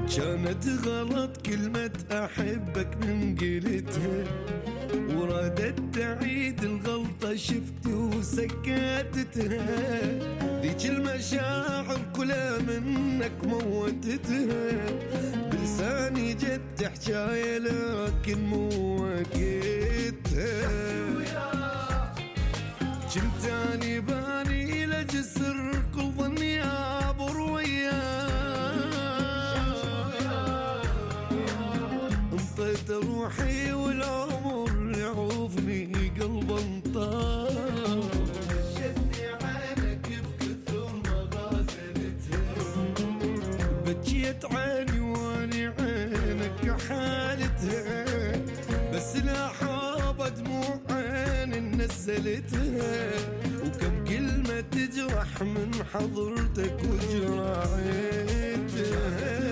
كانت غلط كلمة أحبك من قلتها، ورادت تعيد الغلطة شفت وسكتتها. ذيك المشاعر كلها منك موتتها، بلساني جت حكاية لكن مو وقتها. كنت اني باني لجسر كل ظني عبر وياه، انطيت روحي والعمر يعوفني قلب انطار. شدني عينك بكثر ما غازلتها، بكيت عيني واني عينك حالتها، بس لا حاب دموع عيني نزلتها، وكم كلمة تجرح من حضرتك وجراعتها.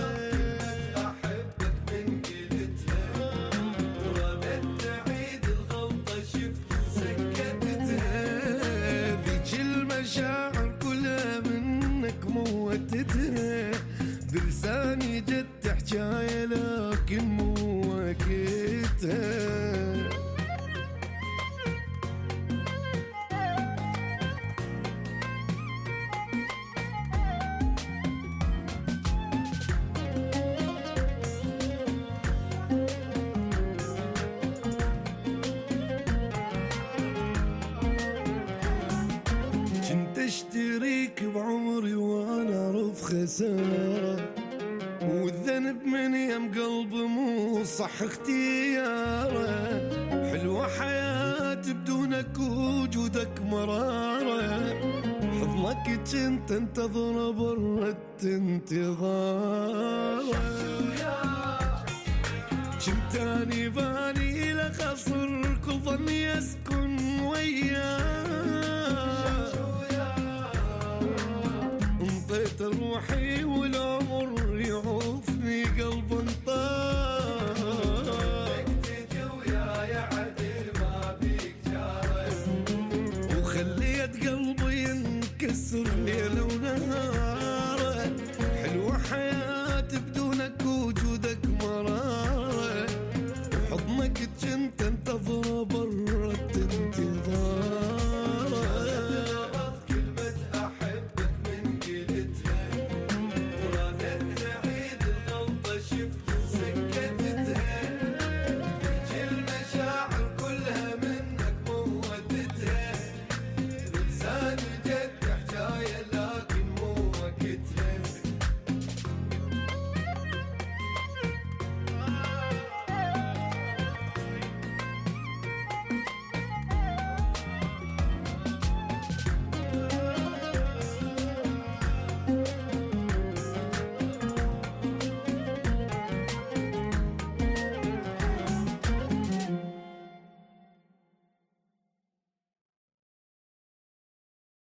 أحبك من قلتها، ورادت تعيد الغلطة شفت وسكتتها. ذيك المشاعر كلها منك موتتها، بلساني جت حكاية لكن مو وقتها. كنت اشتريك بعمري وانا اعرف خسارة، والذنب من يم قلبي مو صح اختياره. حلوة حياتي بدونك وجودك مرارة، حضنك كنت انتظر برة انتظاره. كنت اني باني لخصر كل ظني اسكن وياه، انطيت روحي والعمر يعوفني قلب انطار. تجي وياي عدل ما بيك جارك، وخليت قلبي ينكسر ليل ونهار.